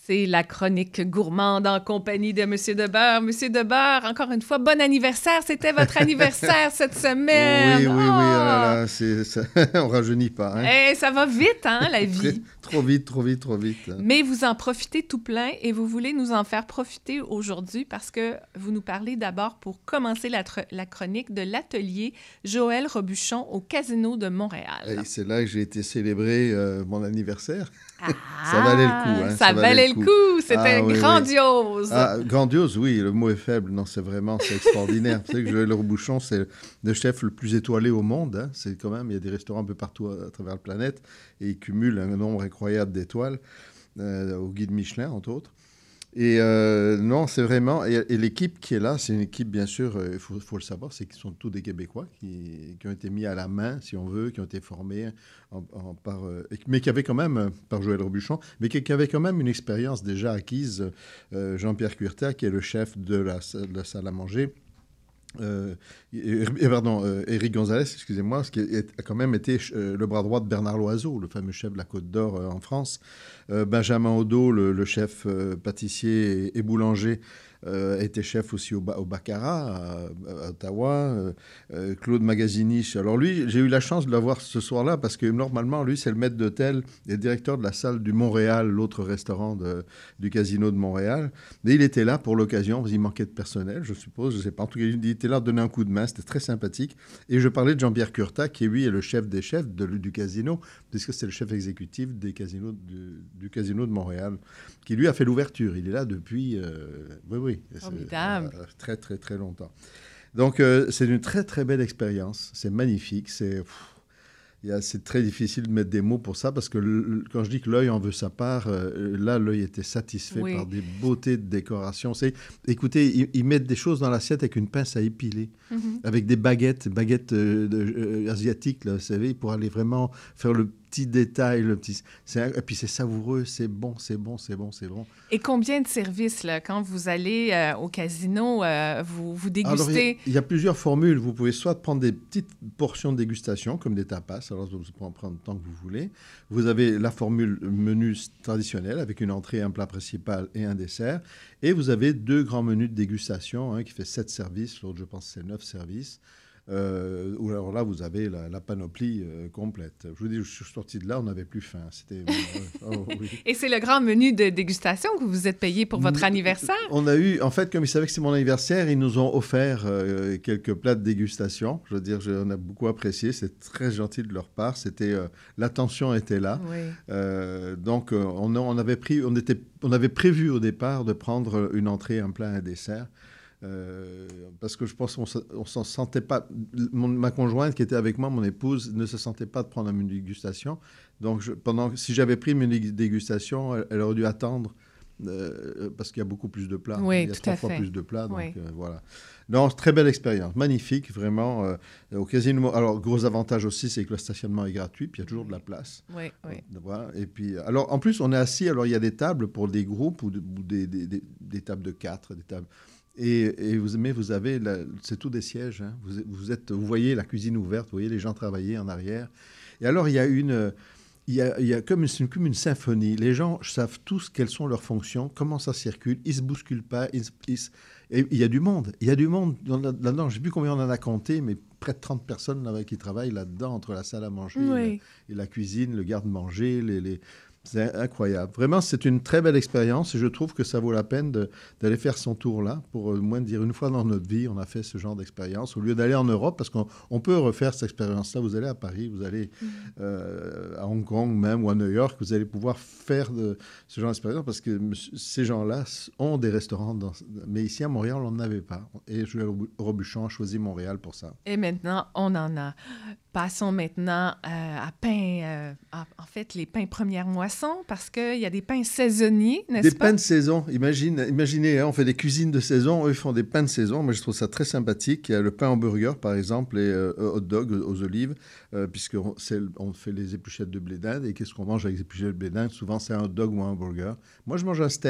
C'est la chronique gourmande en compagnie de Monsieur Debeurre. Monsieur Debeurre, encore une fois, bon anniversaire. C'était votre anniversaire cette semaine. Oui, oh là Oh! là, on rajeunit pas, hein. Eh, ça va vite, hein, la vie. Trop vite, trop vite, trop vite. Mais vous en profitez tout plein et vous voulez nous en faire profiter aujourd'hui parce que vous nous parlez d'abord pour commencer la chronique de l'atelier Joël Robuchon au Casino de Montréal. Et c'est là que j'ai été célébrer mon anniversaire. Ah, ça valait le coup, hein. Ça valait le coup. C'était oui, grandiose. Oui. Ah, grandiose, oui, le mot est faible. Non, c'est extraordinaire. Vous savez que Joël Robuchon, c'est le chef le plus étoilé au monde. Hein. C'est quand même, il y a des restaurants un peu partout à travers la planète et il cumule un nombre incroyable d'étoiles au guide Michelin, entre autres. Et non, c'est vraiment... Et l'équipe qui est là, c'est une équipe, bien sûr, il faut le savoir, c'est qu'ils sont tous des Québécois qui ont été mis à la main, si on veut, qui ont été formés mais qui avaient quand même, par Joël Robuchon, mais qui avaient quand même une expérience déjà acquise. Jean-Pierre Cuerta, qui est le chef de la salle à manger, Éric Gonzalez, excusez-moi, qui a quand même été le bras droit de Bernard Loiseau, le fameux chef de la Côte d'Or en France. Benjamin Odo, le chef pâtissier et boulanger, était chef aussi au Baccarat, à Ottawa. Claude Magazini. Alors lui, j'ai eu la chance de l'avoir ce soir-là parce que normalement, lui, c'est le maître d'hôtel et le directeur de la salle du Montréal, l'autre restaurant du Casino de Montréal. Mais il était là pour l'occasion, parce qu'il manquait de personnel, je suppose, je ne sais pas. En tout cas, il était là de donner un coup de main, c'était très sympathique. Et je parlais de Jean-Pierre Curta, qui lui est le chef des chefs du casino, puisque c'est le chef exécutif du Casino de Montréal, qui lui a fait l'ouverture. Il est là depuis, très, très, très longtemps. Donc, c'est une très, très belle expérience. C'est magnifique. C'est très difficile de mettre des mots pour ça parce que quand je dis que l'œil en veut sa part, là, l'œil était satisfait par des beautés de décoration. Écoutez, ils mettent des choses dans l'assiette avec une pince à épiler, avec des baguettes asiatiques, là, vous savez, pour aller vraiment faire le petit détail, et puis c'est savoureux, c'est bon. Et combien de services, là, quand vous allez au casino, vous dégustez? Alors, il y a plusieurs formules. Vous pouvez soit prendre des petites portions de dégustation, comme des tapas, alors vous pouvez en prendre tant que vous voulez. Vous avez la formule menu traditionnelle, avec une entrée, un plat principal et un dessert. Et vous avez 2 grands menus de dégustation, un qui fait 7 services, l'autre, je pense, c'est 9 services. Alors là, vous avez la panoplie complète. Je vous dis, je suis sorti de là, on n'avait plus faim. Oui. Et c'est le grand menu de dégustation que vous êtes payé pour votre anniversaire? On a eu, en fait, comme ils savaient que c'est mon anniversaire, ils nous ont offert quelques plats de dégustation. Je veux dire, on a beaucoup apprécié. C'est très gentil de leur part. L'attention était là. Oui. Donc, on avait prévu au départ de prendre une entrée, un plat, un dessert. Parce que je pense qu'on s'en sentait pas. Ma conjointe qui était avec moi, mon épouse, ne se sentait pas de prendre un menu dégustation. Donc, si j'avais pris une menu dégustation, elle aurait dû attendre parce qu'il y a beaucoup plus de plats. Oui, il y a tout 3 à fois fait. plus de plats. Donc, oui. Voilà. Donc, très belle expérience. Magnifique, vraiment. Au casino. Alors, gros avantage aussi, c'est que le stationnement est gratuit, puis il y a toujours de la place. Oui. Voilà. Et puis, alors, en plus, on est assis. Alors, il y a des tables pour des groupes ou des tables de 4, des tables. Mais vous avez, c'est tout des sièges. Hein. Vous voyez la cuisine ouverte, vous voyez les gens travailler en arrière. Et alors, il y a comme une symphonie. Les gens savent tous quelles sont leurs fonctions, comment ça circule. Ils ne se bousculent pas. Et il y a du monde. Il y a du monde là-dedans. Je ne sais plus combien on en a compté, mais près de 30 personnes qui travaillent là-dedans, entre la salle à manger et la cuisine, le garde-manger, C'est incroyable. Vraiment, c'est une très belle expérience et je trouve que ça vaut la peine d'aller faire son tour là pour au moins dire une fois dans notre vie, on a fait ce genre d'expérience au lieu d'aller en Europe parce qu'on peut refaire cette expérience-là. Vous allez à Paris, vous allez à Hong Kong même ou à New York, vous allez pouvoir faire ce genre d'expérience parce que ces gens-là ont des restaurants. Mais ici à Montréal, on n'en avait pas. Et Joël Robuchon a choisi Montréal pour ça. Et maintenant, on en a. Passons maintenant à pain, en fait, les pains première moisson, parce qu'il y a des pains saisonniers, n'est-ce pas? Des pains de saison. Imaginez, hein, on fait des cuisines de saison, eux, ils font des pains de saison. Moi, je trouve ça très sympathique. Il y a le pain hamburger, par exemple, et hot dog aux olives, puisqu'on fait les épluchettes de blé d'Inde. Et qu'est-ce qu'on mange avec les épluchettes de blé d'Inde? Souvent, c'est un hot dog ou un hamburger. Moi, je mange un steak, hein.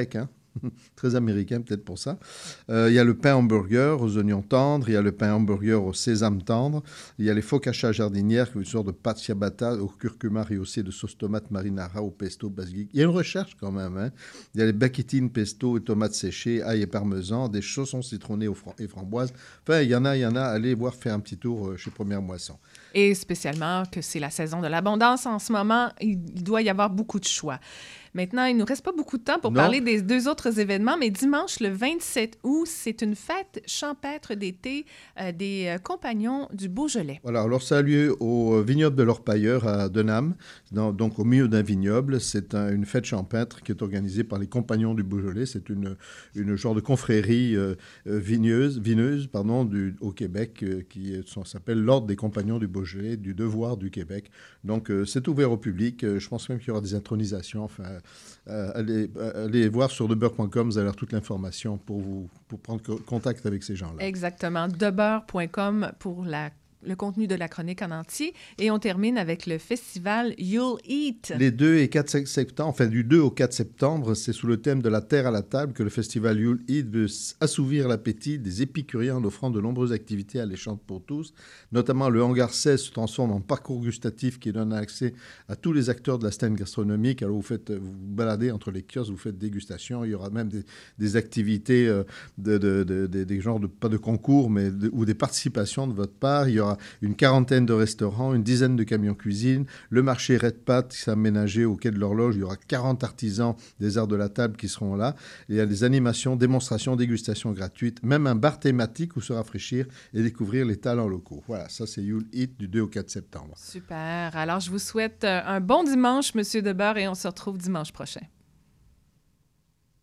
Très américain peut-être pour ça. Il y a le pain hamburger aux oignons tendres, il y a le pain hamburger au sésame tendre, il y a les focaccia jardinières, une sorte de pâte ciabatta au curcuma rehaussée de sauce tomate marinara au pesto basilic. Il y a une recherche quand même. Hein. Il y a les baquetines pesto et tomates séchées, ail et parmesan, des chaussons citronnés et framboises. Enfin, il y en a. Allez voir faire un petit tour chez Première Moisson. Et spécialement que c'est la saison de l'abondance en ce moment, il doit y avoir beaucoup de choix. Maintenant, il ne nous reste pas beaucoup de temps pour parler des 2 autres événements, mais dimanche, le 27 août, c'est une fête champêtre d'été des Compagnons du Beaujolais. Voilà, alors ça a lieu au vignoble de l'Orpailleur à Denham, donc au milieu d'un vignoble. C'est une fête champêtre qui est organisée par les Compagnons du Beaujolais. C'est une genre de confrérie vineuse au Québec qui s'appelle l'Ordre des Compagnons du Beaujolais, du Devoir du Québec. Donc c'est ouvert au public. Je pense même qu'il y aura des intronisations. Enfin, allez voir sur debeurre.com, vous allez avoir toute l'information pour prendre contact avec ces gens-là. Exactement, debeurre.com pour le contenu de la chronique en entier. Et on termine avec le festival You'll Eat. Les 2 et 4 septembre, enfin du 2 au 4 septembre, c'est sous le thème de la terre à la table que le festival You'll Eat veut assouvir l'appétit des épicuriens en offrant de nombreuses activités alléchantes pour tous. Notamment, le hangar 16 se transforme en parcours gustatif qui donne accès à tous les acteurs de la scène gastronomique. Alors vous baladez entre les kiosques, vous faites dégustation. Il y aura même des activités, des genres pas de concours, ou des participations de votre part. Il y aura une quarantaine de restaurants, une dizaine de camions cuisine, le marché Red Pat qui s'est aménagé au quai de l'Horloge. Il y aura 40 artisans des arts de la table qui seront là. Et il y a des animations, démonstrations, dégustations gratuites, même un bar thématique où se rafraîchir et découvrir les talents locaux. Voilà, ça c'est You'll Eat du 2 au 4 septembre. Super. Alors, je vous souhaite un bon dimanche, Monsieur Debeurre, et on se retrouve dimanche prochain.